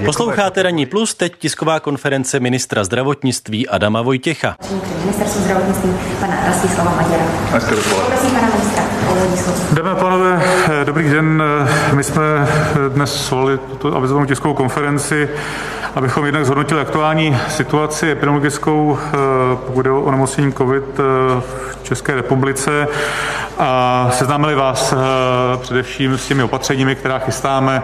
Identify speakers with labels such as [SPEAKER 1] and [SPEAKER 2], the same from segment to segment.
[SPEAKER 1] Posloucháte Ranní plus, teď tisková konference ministra zdravotnictví Adama Vojtěcha.
[SPEAKER 2] Ministerstvo zdravotnictví pana Rastislava Maďara. Prosím pana ministra o úvodní slovo.
[SPEAKER 3] Dámy a pánové, dobrý den. My jsme dnes svolali tuto avizovanou tiskovou konferenci, abychom jednak zhodnotili aktuální situaci epidemiologickou, pokud jde o onemocnění COVID v České republice, a seznámili vás především s těmi opatřeními, která chystáme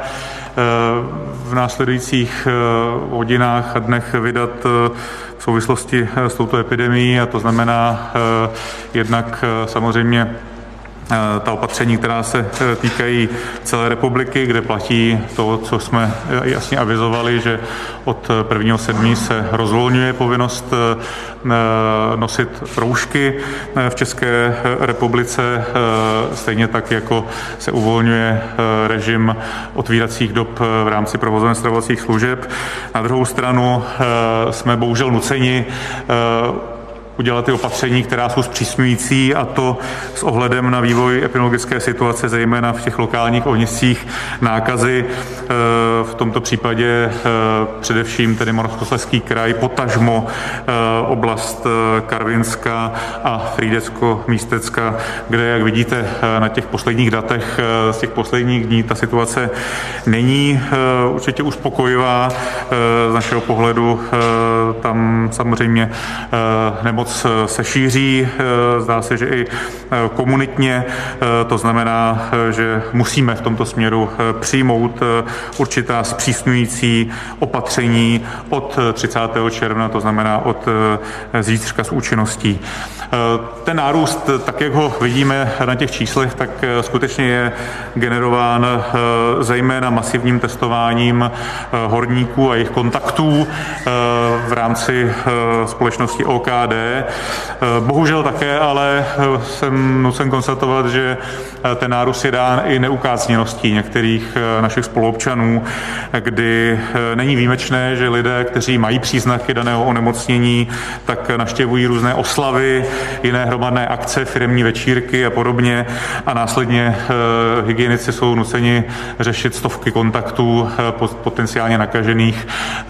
[SPEAKER 3] v následujících hodinách a dnech vydat v souvislosti s touto epidemií, a to znamená jednak samozřejmě ta opatření, která se týkají celé republiky, kde platí to, co jsme jasně avizovali, že od 1.7. se rozvolňuje povinnost nosit roušky v České republice, stejně tak, jako se uvolňuje režim otvíracích dob v rámci provozoven stravovacích služeb. Na druhou stranu jsme bohužel nuceni udělat ty opatření, která jsou zpřísňující, a to s ohledem na vývoj epidemiologické situace, zejména v těch lokálních ohniscích nákazy. V tomto případě především tedy Moravskoslezský kraj, potažmo oblast Karvinska a Frýdecko-Místecka, kde, jak vidíte na těch posledních datech z těch posledních dní, ta situace není určitě uspokojivá. Z našeho pohledu tam samozřejmě nemoc se šíří, zdá se, že i komunitně, to znamená, že musíme v tomto směru přijmout určitá zpřísňující opatření od 30. června, to znamená od zítřka s účinností. Ten nárůst, tak jak ho vidíme na těch číslech, tak skutečně je generován zejména masivním testováním horníků a jejich kontaktů v rámci společnosti OKD. Bohužel také, ale jsem nucen konstatovat, že ten nárůst je dán i neukázněností některých našich spoluobčanů, kdy není výjimečné, že lidé, kteří mají příznaky daného onemocnění, tak navštěvují různé oslavy, jiné hromadné akce, firemní večírky a podobně, a následně hygienici jsou nuceni řešit stovky kontaktů potenciálně nakažených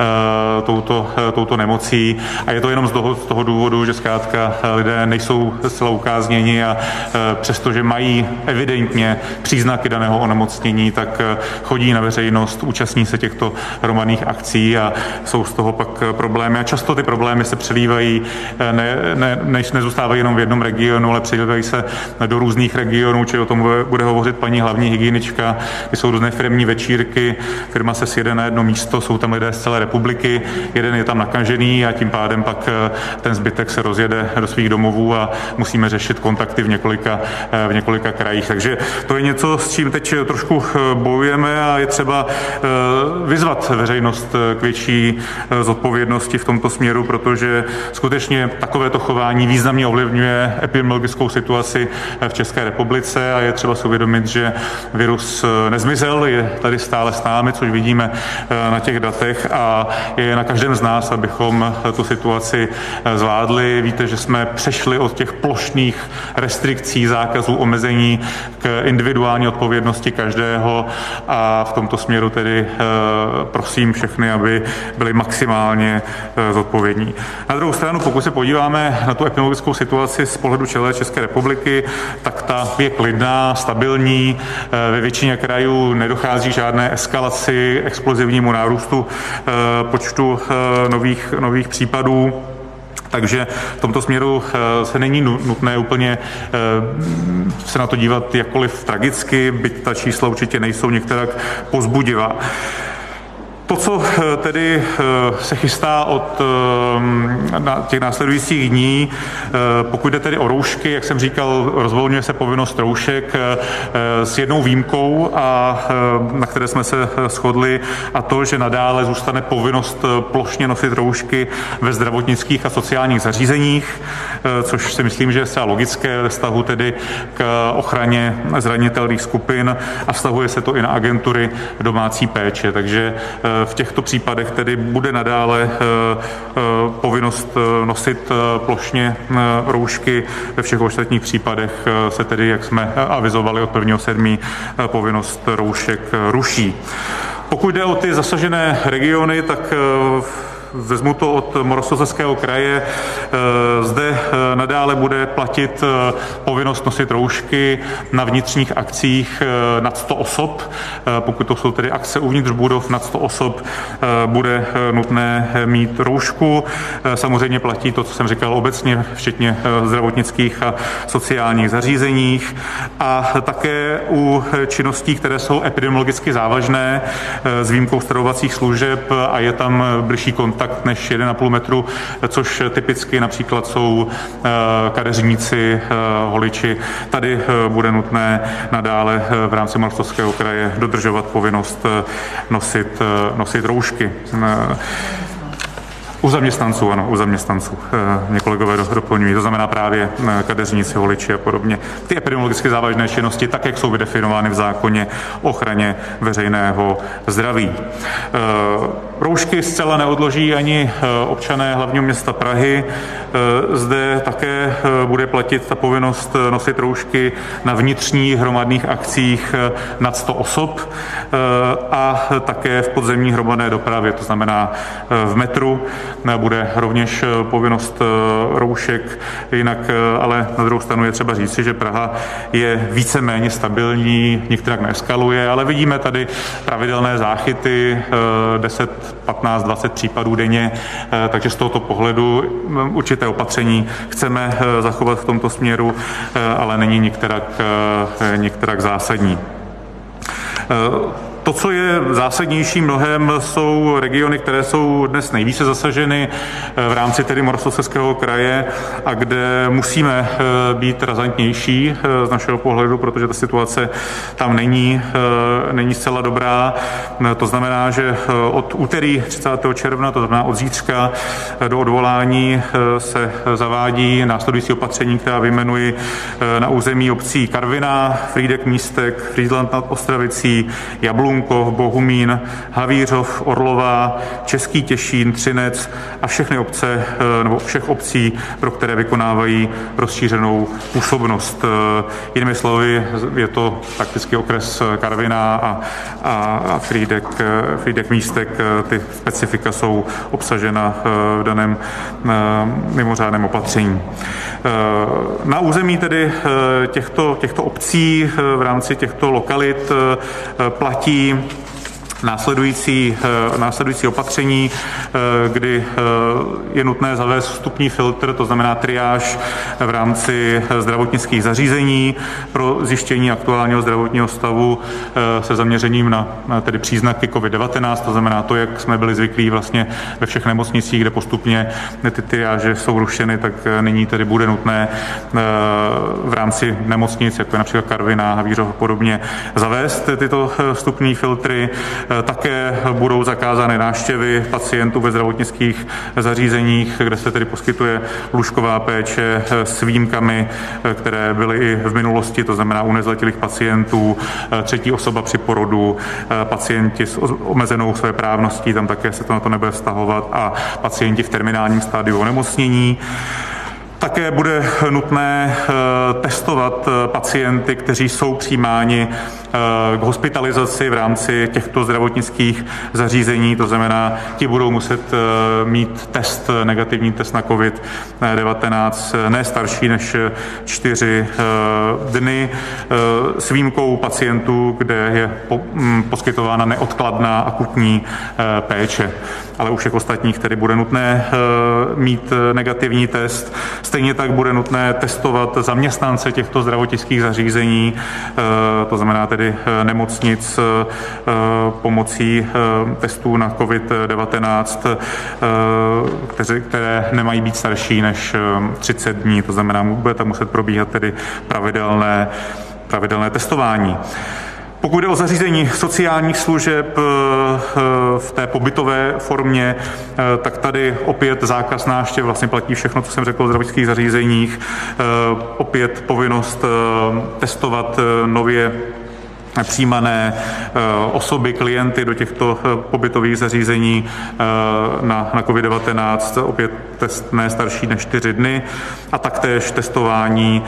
[SPEAKER 3] touto nemocí. A je to jenom z toho důvodu, že zkrátka lidé nejsou zcela ukázněni, a přestože mají evidentně příznaky daného onemocnění, tak chodí na veřejnost, účastní se těchto hromadných akcí a jsou z toho pak problémy. A často ty problémy se přelívají, nezůstávají jenom v jednom regionu, ale přelívají se do různých regionů, či o tom bude hovořit paní hlavní hygienička. Jsou různé firemní večírky, firma se sjede na jedno místo, jsou tam lidé z celé republiky, jeden je tam nakažený a tím pádem pak ten zbytek se rozjede do svých domovů a musíme řešit kontakty v několika krajích. Takže to je něco, s čím teď trošku bojujeme, a je třeba vyzvat veřejnost k větší zodpovědnosti v tomto směru, protože skutečně takovéto chování významně ovlivňuje epidemiologickou situaci v České republice, a je třeba si uvědomit, že virus nezmizel, je tady stále s námi, což vidíme na těch datech, a je na každém z nás, abychom tu situaci zvládli. Víte, že jsme přešli od těch plošných restrikcí, zákazů, omezení k individuální odpovědnosti každého, a v tomto směru tedy prosím všechny, aby byli maximálně zodpovědní. Na druhou stranu, pokud se podíváme na tu epidemiologickou situaci z pohledu celé České republiky, tak ta je klidná, stabilní. Ve většině krajů nedochází žádné eskalaci, explozivnímu nárůstu počtu nových případů. Takže v tomto směru se není nutné úplně se na to dívat jakkoliv tragicky, byť ta čísla určitě nejsou některak povzbudivá. To, co tedy se chystá od těch následujících dní, pokud jde tedy o roušky, jak jsem říkal, rozvolňuje se povinnost roušek s jednou výjimkou, a na které jsme se shodli, a to, že nadále zůstane povinnost plošně nosit roušky ve zdravotnických a sociálních zařízeních, což si myslím, že je zcela logické ve vztahu tedy k ochraně zranitelných skupin, a vztahuje se to i na agentury domácí péče. Takže v těchto případech tedy bude nadále povinnost nosit plošně roušky. Ve všech ostatních případech se tedy, jak jsme avizovali od 1.7., povinnost roušek ruší. Pokud jde o ty zasažené regiony, tak vezmu to od Moravskoslezského kraje. Zde nadále bude platit povinnost nosit roušky na vnitřních akcích nad 100 osob. Pokud to jsou tedy akce uvnitř budov nad 100 osob, bude nutné mít roušku. Samozřejmě platí to, co jsem říkal obecně, včetně zdravotnických a sociálních zařízeních. A také u činností, které jsou epidemiologicky závažné, s výjimkou stravovacích služeb a je tam bližší kontakt než 1,5 metru, což typicky například jsou kadeřníci, holiči. Tady bude nutné nadále v rámci Moravskoslezského kraje dodržovat povinnost nosit roušky. U zaměstnanců, ano, u zaměstnanců. Mě kolegové doplňují, to znamená právě kadeřníci, holiči a podobně. Ty epidemiologicky závažné činnosti, tak jak jsou vydefinovány v zákoně o ochraně veřejného zdraví. Roušky zcela neodloží ani občané hlavního města Prahy. Zde také bude platit ta povinnost nosit roušky na vnitřních hromadných akcích nad 100 osob a také v podzemní hromadné dopravě, to znamená v metru bude rovněž povinnost roušek. Jinak ale na druhou stranu je třeba říci, že Praha je víceméně stabilní, některak neeskaluje, ale vidíme tady pravidelné záchyty 10, 15, 20 případů denně, takže z tohoto pohledu určité opatření chceme zachovat v tomto směru, ale není některak zásadní. To, co je zásadnější mnohem, jsou regiony, které jsou dnes nejvíce zasaženy v rámci tedy Moravskoslezského kraje a kde musíme být razantnější z našeho pohledu, protože ta situace tam není zcela dobrá. To znamená, že od úterý 30. června, to znamená od zítřka do odvolání, se zavádí následující opatření, která vyjmenuji na území obcí Karviná, Frýdek-Místek, Frýdlant nad Ostravicí, Jablunkov, Bohumín, Havířov, Orlová, Český Těšín, Třinec a všechny obce nebo všech obcí, pro které vykonávají rozšířenou působnost. Jinými slovy, je to prakticky okres Karviná a Frýdek-Místek. Ty specifika jsou obsažena v daném mimořádném opatření. Na území tedy těchto obcí v rámci těchto lokalit platí následující opatření, kdy je nutné zavést vstupní filtr, to znamená triáž v rámci zdravotnických zařízení pro zjištění aktuálního zdravotního stavu se zaměřením na tedy příznaky COVID-19, to znamená to, jak jsme byli zvyklí vlastně ve všech nemocnicích, kde postupně ty triáže jsou rušeny, tak nyní tedy bude nutné v rámci nemocnic, jako je například Karviná, Havířov a podobně, zavést tyto vstupní filtry. Také budou zakázány návštěvy pacientů ve zdravotnických zařízeních, kde se tedy poskytuje lůžková péče s výjimkami, které byly i v minulosti, to znamená u nezletilých pacientů, třetí osoba při porodu, pacienti s omezenou svéprávností, tam také se to na to nebude vztahovat, a pacienti v terminálním stádiu onemocnění. Také bude nutné testovat pacienty, kteří jsou přijímáni k hospitalizaci v rámci těchto zdravotnických zařízení, to znamená, ti budou muset mít negativní test na COVID-19 ne starší než 4 dny, s výjimkou pacientů, kde je poskytována neodkladná akutní péče. Ale u všech ostatních tedy bude nutné mít negativní test. Stejně tak bude nutné testovat zaměstnance těchto zdravotnických zařízení, to znamená tedy nemocnic, pomocí testů na COVID-19, které nemají být starší než 30 dní, to znamená, bude tam muset probíhat tedy pravidelné testování. Pokud jde o zařízení sociálních služeb v té pobytové formě, tak tady opět zákaz návštěv, vlastně platí všechno, co jsem řekl o zdravotnických zařízeních, opět povinnost testovat nově přijímané osoby, klienty do těchto pobytových zařízení na COVID-19, opět test ne starší než 4 dny a taktéž testování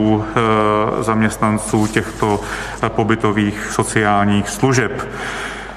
[SPEAKER 3] zaměstnanců těchto pobytových sociálních služeb.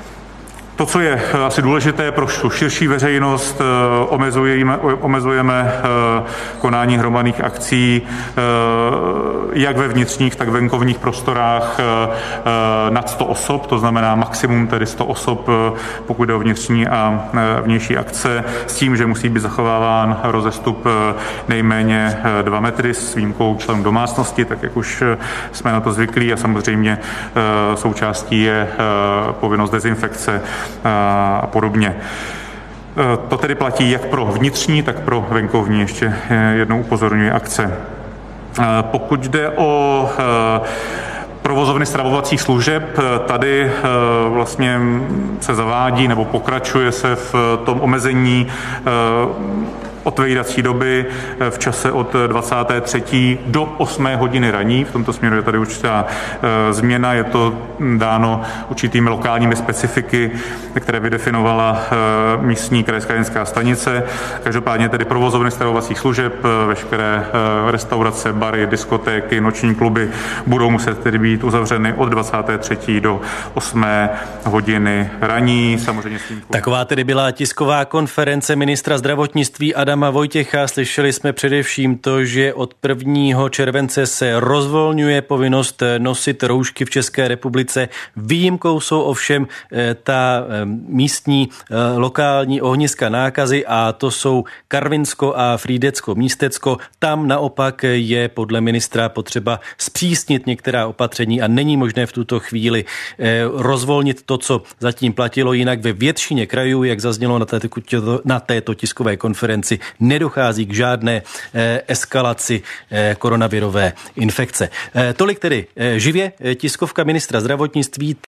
[SPEAKER 3] To, co je asi důležité pro širší veřejnost, omezujeme konání hromadných akcí jak ve vnitřních, tak venkovních prostorách nad 100 osob, to znamená maximum tedy 100 osob, pokud jde o vnitřní a vnější akce, s tím, že musí být zachováván rozestup nejméně 2 metry s výjimkou členů domácnosti, tak jak už jsme na to zvyklí, a samozřejmě součástí je povinnost dezinfekce a podobně. To tedy platí jak pro vnitřní, tak pro venkovní, ještě jednou upozorňuji, akce. Pokud jde o provozovny stravovacích služeb, tady vlastně se zavádí nebo pokračuje se v tom omezení otevírací doby v čase od 23. do 8. hodiny raní. V tomto směru je tady určitá změna, je to dáno určitými lokálními specifiky, které vydefinovala místní krajská hygienická stanice. Každopádně tedy provozovny stravovacích služeb, veškeré restaurace, bary, diskotéky, noční kluby budou muset tedy být uzavřeny od 23. do 8. hodiny raní. Samozřejmě s tím...
[SPEAKER 1] Taková tedy byla tisková konference ministra zdravotnictví Adama Vojtěcha. Slyšeli jsme především to, že od 1. července se rozvolňuje povinnost nosit roušky v České republice. Výjimkou jsou ovšem ta místní lokální ohniska nákazy, a to jsou Karvinsko a Frýdecko Místecko. Tam naopak je podle ministra potřeba zpřísnit některá opatření a není možné v tuto chvíli rozvolnit to, co zatím platilo. Jinak ve většině krajů, jak zaznělo na této tiskové konferenci, nedochází k žádné eskalaci koronavirové infekce. Tolik tedy živě tiskovka ministra zdravotnictví.